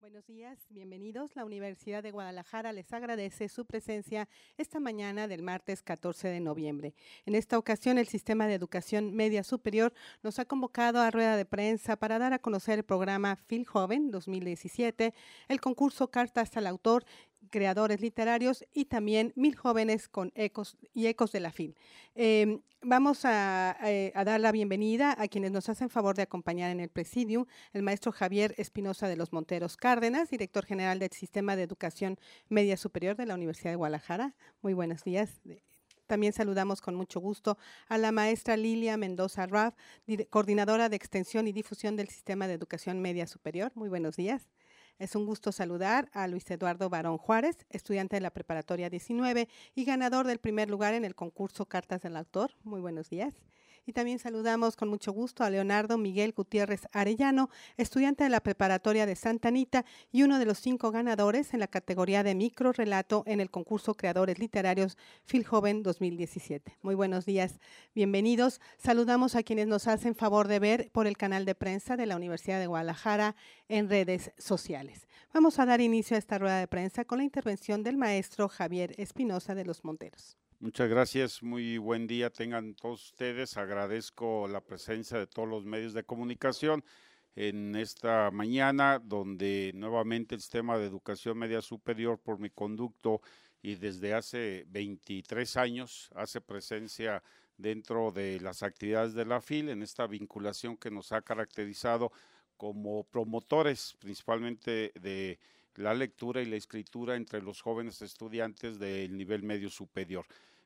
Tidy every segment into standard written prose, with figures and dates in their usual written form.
Buenos días, bienvenidos. La Universidad de Guadalajara les agradece su presencia esta mañana del martes 14 de noviembre. En esta ocasión, el Sistema de Educación Media Superior nos ha convocado a rueda de prensa para dar a conocer el programa FIL Joven 2017, el concurso Cartas al Autor, creadores literarios y también 1000 jóvenes con ecos de la FIL. Vamos a dar la bienvenida a quienes nos hacen favor de acompañar en el presidium, el maestro Javier Espinosa de los Monteros Cárdenas, director general del Sistema de Educación Media Superior de la Universidad de Guadalajara. Muy buenos días. También saludamos con mucho gusto a la maestra Lilia Mendoza Raff, coordinadora de Extensión y Difusión del Sistema de Educación Media Superior. Muy buenos días. Es un gusto saludar a Luis Eduardo Barón Juárez, estudiante de la Preparatoria 19 y ganador del primer lugar en el concurso Cartas del Autor. Muy buenos días. Y también saludamos con mucho gusto a Leonardo Miguel Gutiérrez Arellano, estudiante de la Preparatoria de Santa Anita y uno de los 5 ganadores en la categoría de microrrelato en el concurso Creadores Literarios FIL Joven 2017. Muy buenos días, bienvenidos. Saludamos a quienes nos hacen favor de ver por el canal de prensa de la Universidad de Guadalajara en redes sociales. Vamos a dar inicio a esta rueda de prensa con la intervención del maestro Javier Espinosa de los Monteros. Muchas gracias, muy buen día tengan todos ustedes. Agradezco la presencia de todos los medios de comunicación en esta mañana, donde nuevamente el Sistema de Educación Media Superior, por mi conducto y desde hace 23 años, hace presencia dentro de las actividades de la FIL, en esta vinculación que nos ha caracterizado como promotores, principalmente de la lectura y la escritura entre los jóvenes estudiantes del nivel medio superior.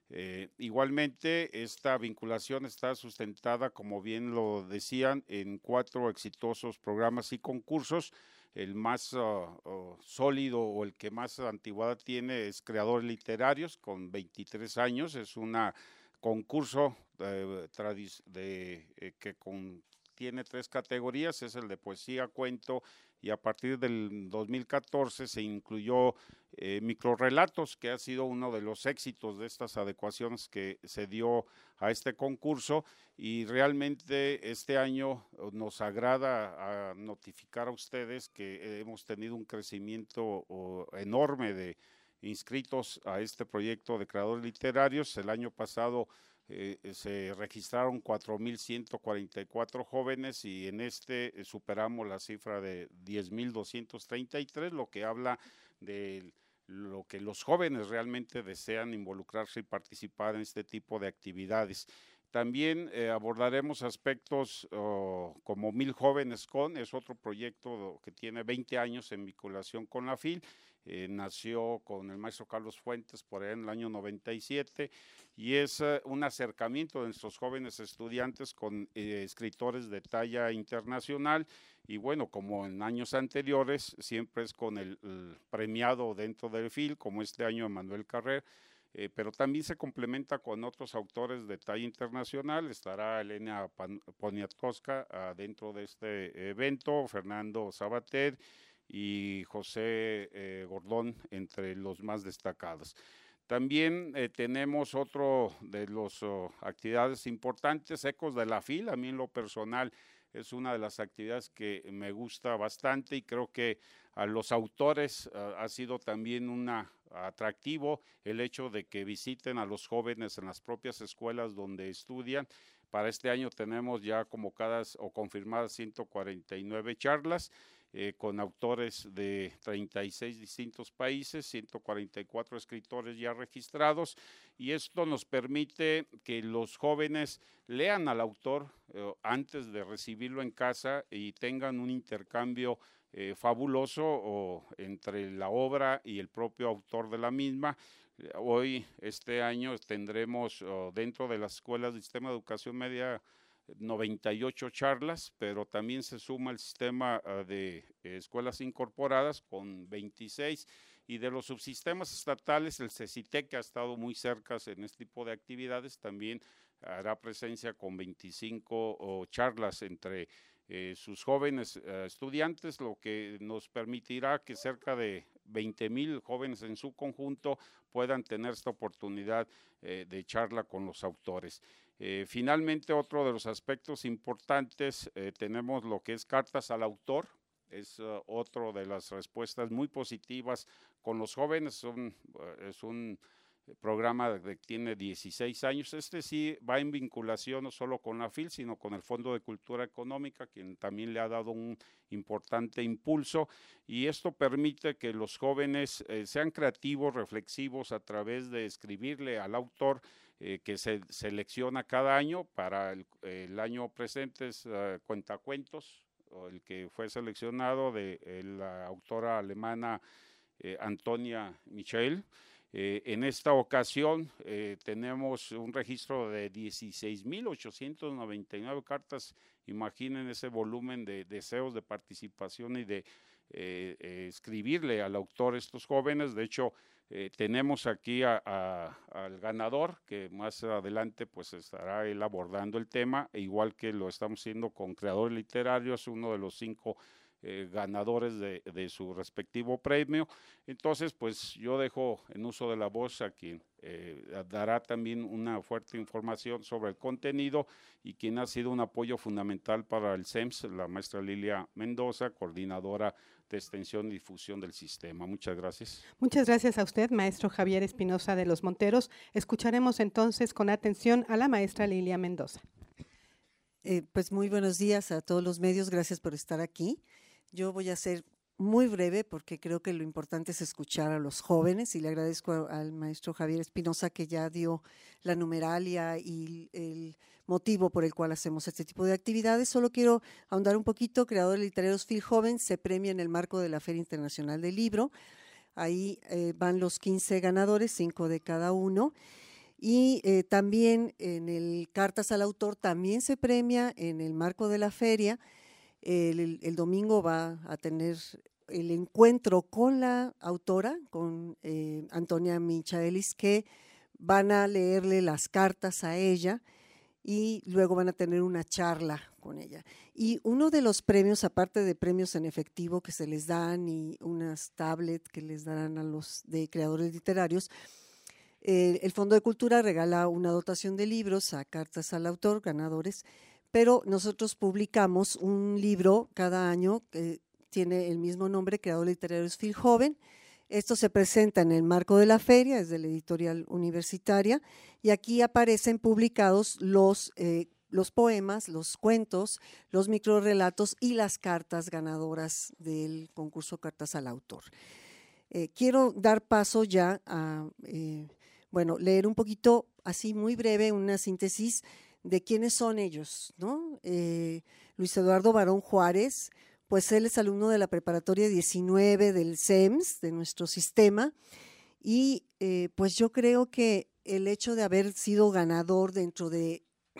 Igualmente, esta vinculación está sustentada, como bien lo decían, en 4 exitosos programas y concursos. El más sólido o el que más antigüedad tiene es Creadores Literarios, con 23 años. Es un concurso que tiene 3 categorías, es el de poesía, cuento, y a partir del 2014 se incluyó microrrelatos, que ha sido uno de los éxitos de estas adecuaciones que se dio a este concurso, y realmente este año nos agrada a notificar a ustedes que hemos tenido un crecimiento enorme de inscritos a este proyecto de creadores literarios. El año pasado se registraron 4,144 jóvenes y en este superamos la cifra de 10,233, lo que habla de lo que los jóvenes realmente desean involucrarse y participar en este tipo de actividades. También abordaremos aspectos como 1000 jóvenes es otro proyecto que tiene 20 años en vinculación con la FIL. Nació con el maestro Carlos Fuentes por ahí en el año 97 y es un acercamiento de nuestros jóvenes estudiantes con escritores de talla internacional, y bueno, como en años anteriores, siempre es con el premiado dentro del FIL, como este año Manuel Carrer. Pero también se complementa con otros autores de talla internacional. Estará Elena Poniatowska dentro de este evento, Fernando Sabater y José Gordón, entre los más destacados. También tenemos otro de las actividades importantes, Ecos de la FIL. A mí en lo personal es una de las actividades que me gusta bastante y creo que a los autores ha sido también un atractivo el hecho de que visiten a los jóvenes en las propias escuelas donde estudian. Para este año tenemos ya convocadas o confirmadas 149 charlas con autores de 36 distintos países, 144 escritores ya registrados, y esto nos permite que los jóvenes lean al autor antes de recibirlo en casa y tengan un intercambio fabuloso entre la obra y el propio autor de la misma. Hoy, este año, tendremos dentro de las escuelas del Sistema de Educación Media 98 charlas, pero también se suma el sistema de escuelas incorporadas con 26, y de los subsistemas estatales el CECITEC, que ha estado muy cerca en este tipo de actividades, también hará presencia con 25 charlas entre sus jóvenes estudiantes, lo que nos permitirá que cerca de 20,000 jóvenes en su conjunto puedan tener esta oportunidad de charla con los autores. Finalmente, otro de los aspectos importantes, tenemos lo que es Cartas al Autor. es otro de las respuestas muy positivas con los jóvenes. Es un programa que tiene 16 años. Este sí va en vinculación no solo con la FIL, sino con el Fondo de Cultura Económica, quien también le ha dado un importante impulso, y esto permite que los jóvenes sean creativos, reflexivos a través de escribirle al autor que se selecciona cada año. Para el año presente es Cuentacuentos, el que fue seleccionado de la autora alemana Antonia Michael. En esta ocasión tenemos un registro de 16,899 cartas. Imaginen ese volumen de deseos de participación y de escribirle al autor estos jóvenes. De hecho, tenemos aquí al ganador, que más adelante pues estará él abordando el tema, igual que lo estamos haciendo con creadores literarios, uno de los 5 ganadores de su respectivo premio. Entonces, pues yo dejo en uso de la voz a quien dará también una fuerte información sobre el contenido, y quien ha sido un apoyo fundamental para el CEMS, la maestra Lilia Mendoza, coordinadora de extensión y difusión del sistema. Muchas gracias. Muchas gracias a usted, maestro Javier Espinosa de los Monteros. Escucharemos entonces con atención a la maestra Lilia Mendoza. Pues muy buenos días a todos los medios, gracias por estar aquí. Yo voy a ser muy breve porque creo que lo importante es escuchar a los jóvenes, y le agradezco al maestro Javier Espinosa que ya dio la numeralia y el motivo por el cual hacemos este tipo de actividades. Solo quiero ahondar un poquito. Creadores Literarios FIL Joven se premia en el marco de la Feria Internacional del Libro. Ahí van los 15 ganadores, 5 de cada uno. Y también en el Cartas al Autor también se premia en el marco de la feria. El domingo va a tener el encuentro con la autora, con Antonia Michaelis, que van a leerle las cartas a ella y luego van a tener una charla con ella. Y uno de los premios, aparte de premios en efectivo que se les dan y unas tablets que les darán a los de creadores literarios, el Fondo de Cultura regala una dotación de libros a Cartas al Autor, ganadores, pero nosotros publicamos un libro cada año que tiene el mismo nombre, Creadores Literarios FIL Joven. Esto se presenta en el marco de la feria, es de la editorial universitaria, y aquí aparecen publicados los poemas, los cuentos, los microrrelatos y las cartas ganadoras del concurso Cartas al Autor. Quiero dar paso ya a leer un poquito, así muy breve, una síntesis de quiénes son ellos, ¿no? Luis Eduardo Barón Juárez, pues él es alumno de la preparatoria 19 del CEMS, de nuestro sistema, y pues yo creo que el hecho de haber sido ganador dentro de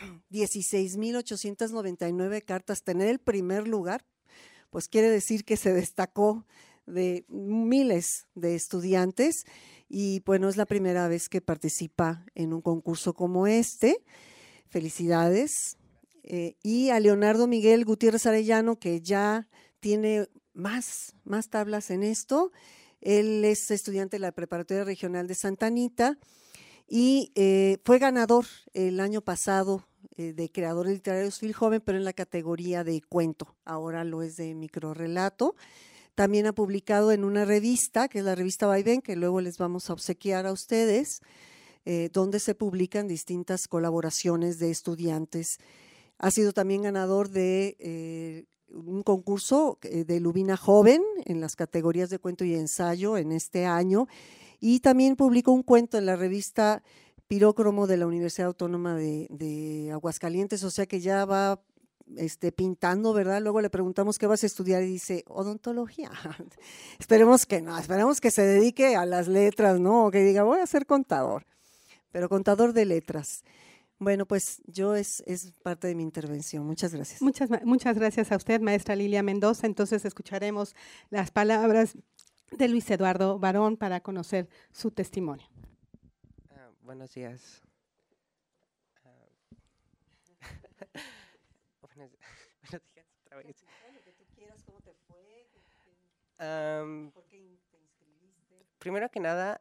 16,899 cartas, tener el primer lugar, pues quiere decir que se destacó de miles de estudiantes, y bueno, es la primera vez que participa en un concurso como este. Felicidades. Y a Leonardo Miguel Gutiérrez Arellano, que ya tiene más tablas en esto. Él es estudiante de la Preparatoria Regional de Santa Anita y fue ganador el año pasado de Creadores Literarios FIL Joven, pero en la categoría de cuento. Ahora lo es de microrrelato. También ha publicado en una revista, que es la revista Vaivén, que luego les vamos a obsequiar a ustedes, donde se publican distintas colaboraciones de estudiantes. Ha sido también ganador de un concurso de Lubina Joven en las categorías de cuento y ensayo en este año, y también publicó un cuento en la revista Pirócromo de la Universidad Autónoma de Aguascalientes, o sea que ya va pintando, ¿verdad? Luego le preguntamos qué vas a estudiar y dice, odontología. Esperemos que no, esperemos que se dedique a las letras, ¿no? O que diga, voy a ser contador, pero contador de letras. Bueno, pues yo es parte de mi intervención. Muchas gracias. Muchas gracias a usted, maestra Lilia Mendoza. Entonces escucharemos las palabras de Luis Eduardo Barón para conocer su testimonio. Buenos días. Buenos días otra vez. Lo que tú quieras, ¿cómo te fue? ¿Por qué te inscribiste? Primero que nada,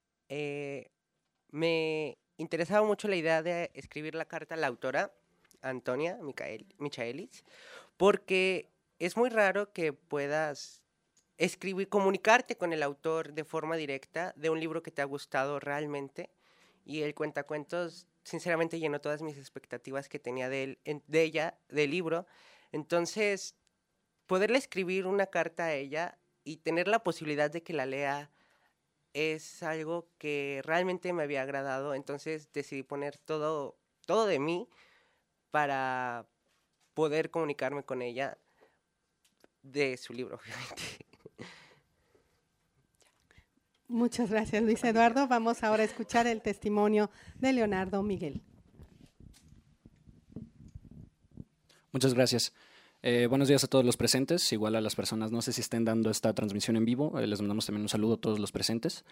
me interesaba mucho la idea de escribir la carta a la autora, Antonia Michaelis, porque es muy raro que puedas escribir, comunicarte con el autor de forma directa de un libro que te ha gustado realmente. Y el cuentacuentos, sinceramente, llenó todas mis expectativas que tenía de ella, del libro. Entonces, poderle escribir una carta a ella y tener la posibilidad de que la lea es algo que realmente me había agradado. Entonces decidí poner todo de mí para poder comunicarme con ella de su libro, obviamente. Muchas gracias, Luis Eduardo. Vamos ahora a escuchar el testimonio de Leonardo Miguel. Muchas gracias. Buenos días a todos los presentes, igual a las personas, no sé si estén dando esta transmisión en vivo, les mandamos también un saludo a todos los presentes.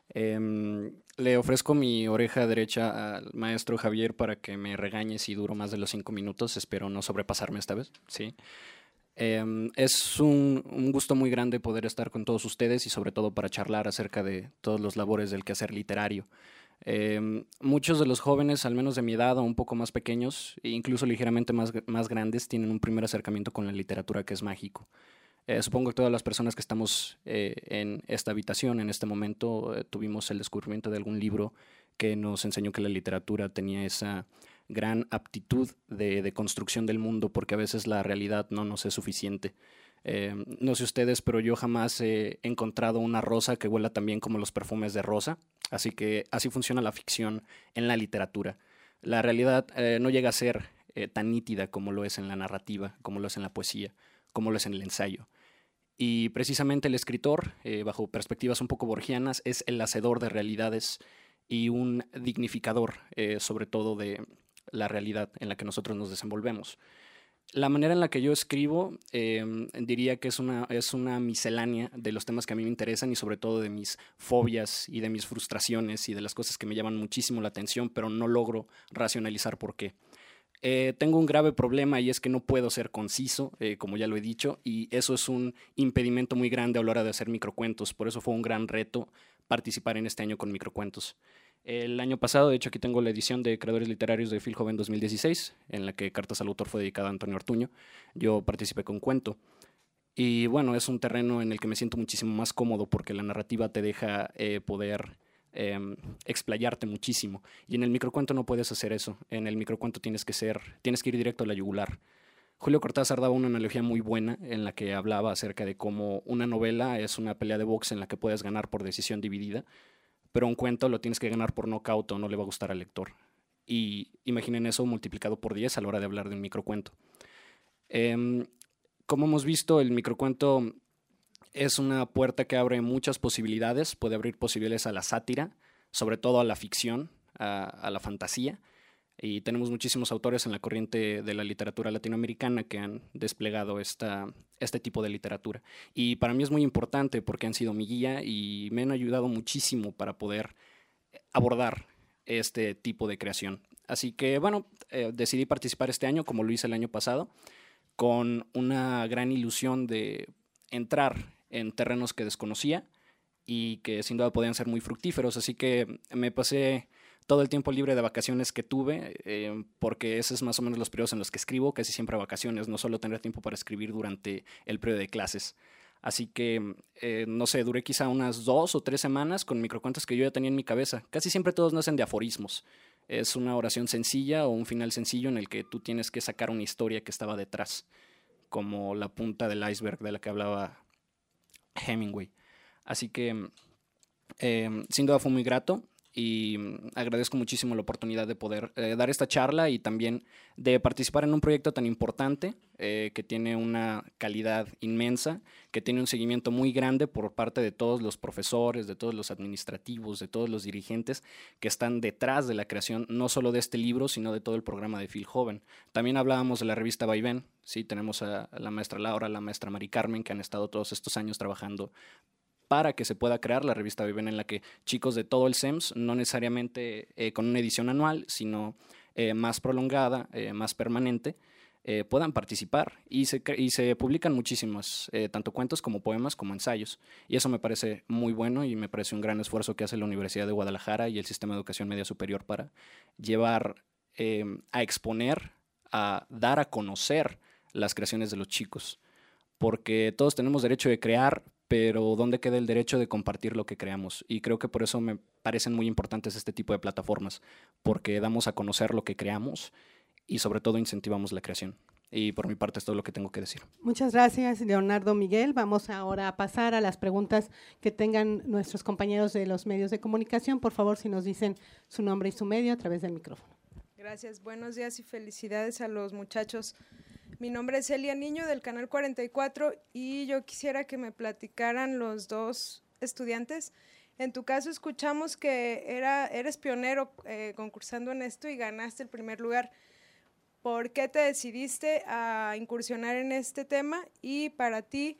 Le ofrezco mi oreja derecha al maestro Javier para que me regañe si duro más de los 5 minutos, espero no sobrepasarme esta vez, ¿sí? Es un gusto muy grande poder estar con todos ustedes y sobre todo para charlar acerca de todos los labores del quehacer literario. Muchos de los jóvenes, al menos de mi edad o un poco más pequeños, e incluso ligeramente más grandes, tienen un primer acercamiento con la literatura que es mágico. Supongo que todas las personas que estamos en esta habitación en este momento tuvimos el descubrimiento de algún libro que nos enseñó que la literatura tenía esa gran aptitud de construcción del mundo, porque a veces la realidad no nos es suficiente. No sé ustedes, pero yo jamás he encontrado una rosa que huela tan bien como los perfumes de rosa, así que así funciona la ficción en la literatura. La realidad no llega a ser tan nítida como lo es en la narrativa, como lo es en la poesía, como lo es en el ensayo. Y precisamente el escritor, bajo perspectivas un poco borgianas, es el hacedor de realidades y un dignificador, sobre todo de la realidad en la que nosotros nos desenvolvemos. La manera en la que yo escribo diría que es una miscelánea de los temas que a mí me interesan y sobre todo de mis fobias y de mis frustraciones y de las cosas que me llaman muchísimo la atención, pero no logro racionalizar por qué. Tengo un grave problema y es que no puedo ser conciso, como ya lo he dicho, y eso es un impedimento muy grande a la hora de hacer microcuentos. Por eso fue un gran reto participar en este año con microcuentos. El año pasado, de hecho, aquí tengo la edición de Creadores Literarios de Phil Joven 2016, en la que Cartas al Autor fue dedicada a Antonio Ortuño. Yo participé con cuento. Y bueno, es un terreno en el que me siento muchísimo más cómodo porque la narrativa te deja poder explayarte muchísimo. Y en el microcuento no puedes hacer eso. En el microcuento tienes que ir directo a la yugular. Julio Cortázar daba una analogía muy buena en la que hablaba acerca de cómo una novela es una pelea de box en la que puedes ganar por decisión dividida, pero un cuento lo tienes que ganar por nocaut o no le va a gustar al lector. Y imaginen eso multiplicado por 10 a la hora de hablar de un microcuento. Como hemos visto, el microcuento es una puerta que abre muchas posibilidades, puede abrir posibilidades a la sátira, sobre todo a la ficción, a la fantasía, y tenemos muchísimos autores en la corriente de la literatura latinoamericana que han desplegado este tipo de literatura. Y para mí es muy importante porque han sido mi guía y me han ayudado muchísimo para poder abordar este tipo de creación. Así que, bueno, decidí participar este año, como lo hice el año pasado, con una gran ilusión de entrar en terrenos que desconocía y que sin duda podían ser muy fructíferos. Así que me pasé todo el tiempo libre de vacaciones que tuve, porque ese es más o menos los periodos en los que escribo, casi siempre a vacaciones, no solo tener tiempo para escribir durante el periodo de clases. Así que, no sé, duré quizá unas 2 o 3 semanas con microcuentos que yo ya tenía en mi cabeza. Casi siempre todos nacen de aforismos. Es una oración sencilla o un final sencillo en el que tú tienes que sacar una historia que estaba detrás, como la punta del iceberg de la que hablaba Hemingway. Así que, sin duda fue muy grato. Y agradezco muchísimo la oportunidad de poder dar esta charla y también de participar en un proyecto tan importante que tiene una calidad inmensa, que tiene un seguimiento muy grande por parte de todos los profesores, de todos los administrativos, de todos los dirigentes que están detrás de la creación no solo de este libro, sino de todo el programa de Phil Joven. También hablábamos de la revista Vaivén, ¿sí? Tenemos a la maestra Laura, a la maestra Mari Carmen, que han estado todos estos años trabajando para que se pueda crear la revista Vaivén, en la que chicos de todo el SEMS, no necesariamente con una edición anual, sino más prolongada, más permanente, puedan participar. Y se publican muchísimos, tanto cuentos como poemas como ensayos. Y eso me parece muy bueno y me parece un gran esfuerzo que hace la Universidad de Guadalajara y el Sistema de Educación Media Superior para llevar a exponer, a dar a conocer las creaciones de los chicos. porque todos tenemos derecho de crear, pero ¿dónde queda el derecho de compartir lo que creamos? Y creo que por eso me parecen muy importantes este tipo de plataformas, porque damos a conocer lo que creamos y sobre todo incentivamos la creación. Y por mi parte es todo lo que tengo que decir. Muchas gracias, Leonardo Miguel. Vamos ahora a pasar a las preguntas que tengan nuestros compañeros de los medios de comunicación. Por favor, si nos dicen su nombre y su medio a través del micrófono. Gracias, buenos días y felicidades a los muchachos. Mi nombre es Elia Niño del Canal 44 y yo quisiera que me platicaran los dos estudiantes. En tu caso escuchamos que eres pionero concursando en esto y ganaste el primer lugar. ¿Por qué te decidiste a incursionar en este tema? Y para ti,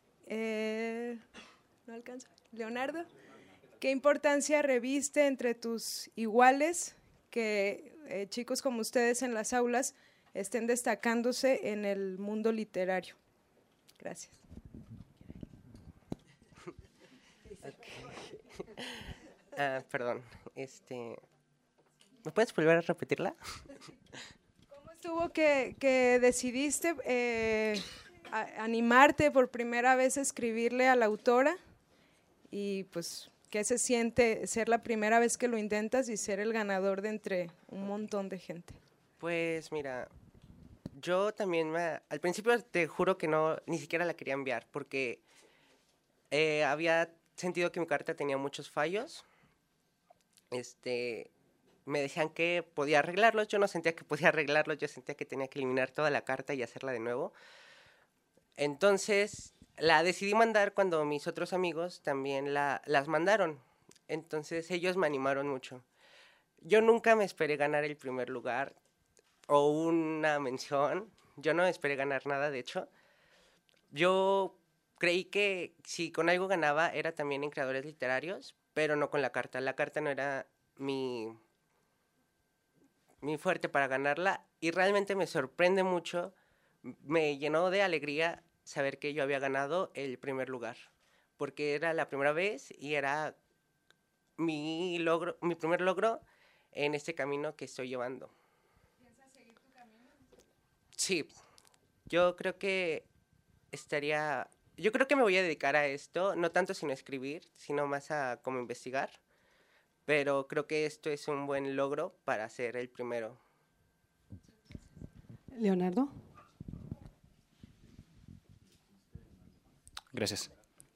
¿no alcanza? Leonardo, ¿qué importancia reviste entre tus iguales que chicos como ustedes en las aulas estén destacándose en el mundo literario? Gracias. Perdón, ¿me puedes volver a repetirla? ¿Cómo estuvo que decidiste animarte por primera vez a escribirle a la autora? Y pues, ¿qué se siente ser la primera vez que lo intentas y ser el ganador de entre un montón de gente? Pues mira, yo también al principio te juro que ni siquiera la quería enviar porque había sentido que mi carta tenía muchos fallos. Me decían que podía arreglarlos, yo no sentía que podía arreglarlos, yo sentía que tenía que eliminar toda la carta y hacerla de nuevo. Entonces la decidí mandar cuando mis otros amigos también las mandaron. Entonces ellos me animaron mucho. Yo nunca me esperé ganar el primer lugar o una mención. Yo no esperé ganar nada, de hecho. Yo creí que si con algo ganaba era también en creadores literarios, pero no con la carta. La carta no era mi fuerte para ganarla y realmente me sorprende mucho. Me llenó de alegría saber que yo había ganado el primer lugar, porque era la primera vez y era mi primer logro en este camino que estoy llevando. ¿Piensas seguir tu camino? Sí, yo creo que me voy a dedicar a esto, no tanto sino a escribir, sino más a como investigar, pero creo que esto es un buen logro para ser el primero. Leonardo. Gracias.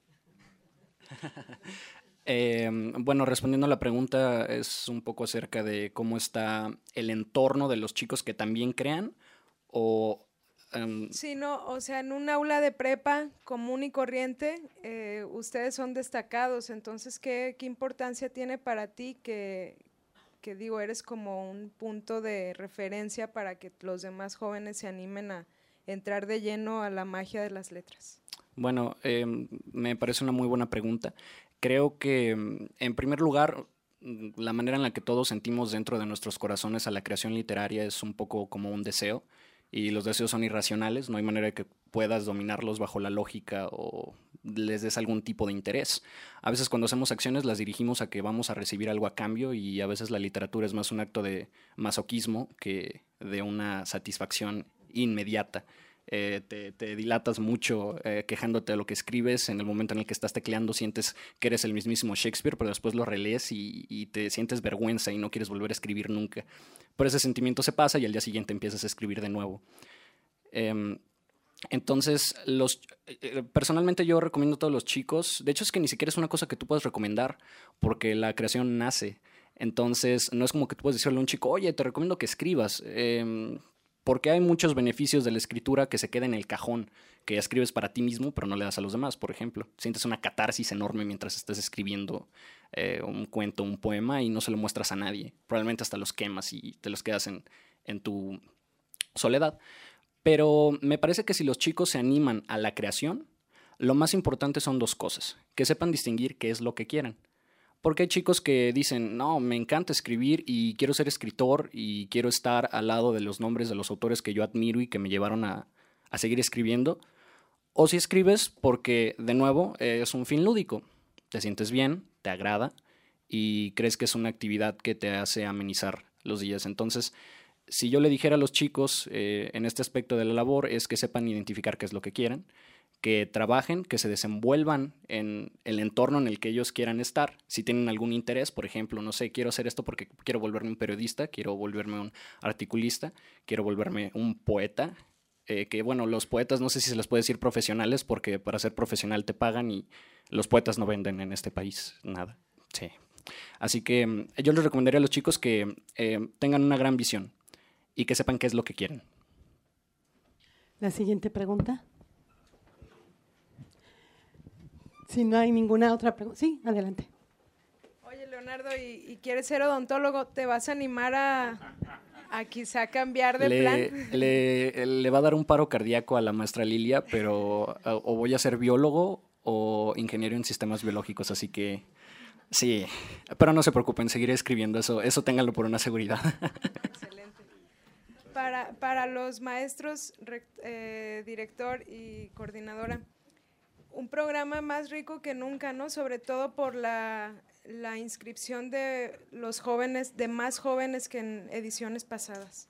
Bueno, respondiendo a la pregunta, es un poco acerca de cómo está el entorno de los chicos que también crean o... Sí, no, o sea, en un aula de prepa común y corriente, ustedes son destacados, entonces, ¿qué importancia tiene para ti que digo, eres como un punto de referencia para que los demás jóvenes se animen a entrar de lleno a la magia de las letras? Bueno, me parece una muy buena pregunta. Creo que, en primer lugar, la manera en la que todos sentimos dentro de nuestros corazones a la creación literaria es un poco como un deseo, y los deseos son irracionales, no hay manera de que puedas dominarlos bajo la lógica o les des algún tipo de interés. A veces cuando hacemos acciones las dirigimos a que vamos a recibir algo a cambio y a veces la literatura es más un acto de masoquismo que de una satisfacción inmediata. Te dilatas mucho quejándote de lo que escribes. En el momento en el que estás tecleando sientes que eres el mismísimo Shakespeare, pero después lo relees y te sientes vergüenza y no quieres volver a escribir nunca. Pero ese sentimiento se pasa y al día siguiente empiezas a escribir de nuevo. Entonces, personalmente yo recomiendo a todos los chicos, de hecho es que ni siquiera es una cosa que tú puedas recomendar porque la creación nace. Entonces, no es como que tú puedes decirle a un chico, oye, te recomiendo que escribas. Porque hay muchos beneficios de la escritura que se quedan en el cajón, que escribes para ti mismo, pero no le das a los demás, por ejemplo. Sientes una catarsis enorme mientras estás escribiendo un cuento, un poema, y no se lo muestras a nadie. Probablemente hasta los quemas y te los quedas en tu soledad. Pero me parece que si los chicos se animan a la creación, lo más importante son dos cosas. Que sepan distinguir qué es lo que quieren. Porque hay chicos que dicen, no, me encanta escribir y quiero ser escritor y quiero estar al lado de los nombres de los autores que yo admiro y que me llevaron a seguir escribiendo. O si escribes porque, de nuevo, es un fin lúdico. Te sientes bien, te agrada y crees que es una actividad que te hace amenizar los días. Entonces, si yo le dijera a los chicos en este aspecto de la labor es que sepan identificar qué es lo que quieren, que trabajen, que se desenvuelvan en el entorno en el que ellos quieran estar. Si tienen algún interés, por ejemplo, no sé, quiero hacer esto porque quiero volverme un periodista, quiero volverme un articulista, quiero volverme un poeta, que bueno, los poetas no sé si se les puede decir profesionales porque para ser profesional te pagan y los poetas no venden en este país nada. Sí. Así que yo les recomendaría a los chicos que tengan una gran visión y que sepan qué es lo que quieren. La siguiente pregunta. Si no hay ninguna otra pregunta. Sí, adelante. Oye, Leonardo, ¿y quieres ser odontólogo? ¿Te vas a animar a quizá cambiar de plan? Le va a dar un paro cardíaco a la maestra Lilia, pero o voy a ser biólogo o ingeniero en sistemas biológicos, así que sí, pero no se preocupen, seguiré escribiendo eso ténganlo por una seguridad. Excelente. Para los maestros, director y coordinadora, un programa más rico que nunca, ¿no? Sobre todo por la inscripción de los jóvenes, de más jóvenes que en ediciones pasadas.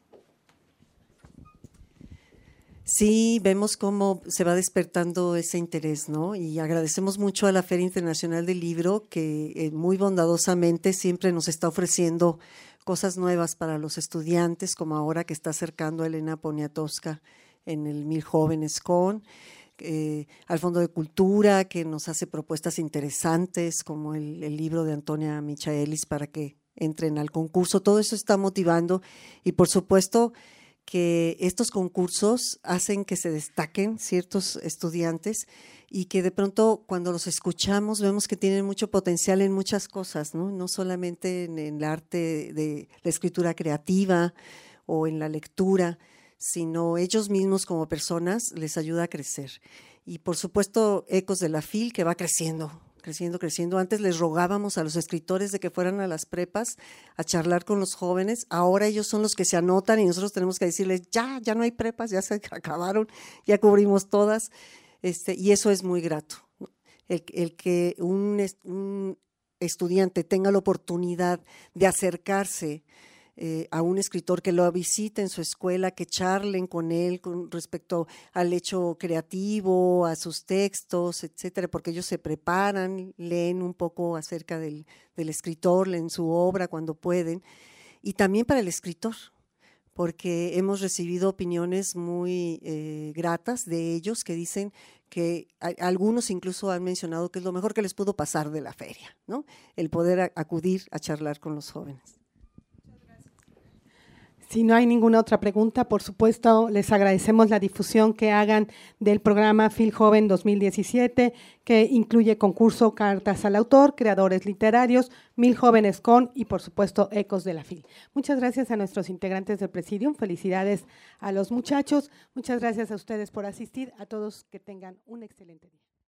Sí, vemos cómo se va despertando ese interés, ¿no? Y agradecemos mucho a la Feria Internacional del Libro que muy bondadosamente siempre nos está ofreciendo cosas nuevas para los estudiantes, como ahora que está acercando a Elena Poniatowska en el 1000 Jóvenes Con, al Fondo de Cultura, que nos hace propuestas interesantes, como el libro de Antonia Michaelis para que entren al concurso. Todo eso está motivando y, por supuesto, que estos concursos hacen que se destaquen ciertos estudiantes y que de pronto cuando los escuchamos vemos que tienen mucho potencial en muchas cosas, ¿no? No solamente en el arte de la escritura creativa o en la lectura, sino ellos mismos como personas les ayuda a crecer. Y por supuesto, Ecos de la FIL, que va creciendo. Antes les rogábamos a los escritores de que fueran a las prepas a charlar con los jóvenes. Ahora ellos son los que se anotan y nosotros tenemos que decirles, ya no hay prepas, ya se acabaron, ya cubrimos todas. Y eso es muy grato. El que un estudiante tenga la oportunidad de acercarse a un escritor, que lo visite en su escuela, que charlen con él con respecto al hecho creativo, a sus textos, etcétera, porque ellos se preparan, leen un poco acerca del escritor, leen su obra cuando pueden, y también para el escritor, porque hemos recibido opiniones muy gratas de ellos que dicen que algunos incluso han mencionado que es lo mejor que les pudo pasar de la feria, ¿no? El poder acudir a charlar con los jóvenes. Si no hay ninguna otra pregunta, por supuesto, les agradecemos la difusión que hagan del programa FIL Joven 2017, que incluye concurso Cartas al Autor, creadores literarios, 1000 Jóvenes Con y, por supuesto, Ecos de la FIL. Muchas gracias a nuestros integrantes del Presidium, felicidades a los muchachos, muchas gracias a ustedes por asistir, a todos que tengan un excelente día.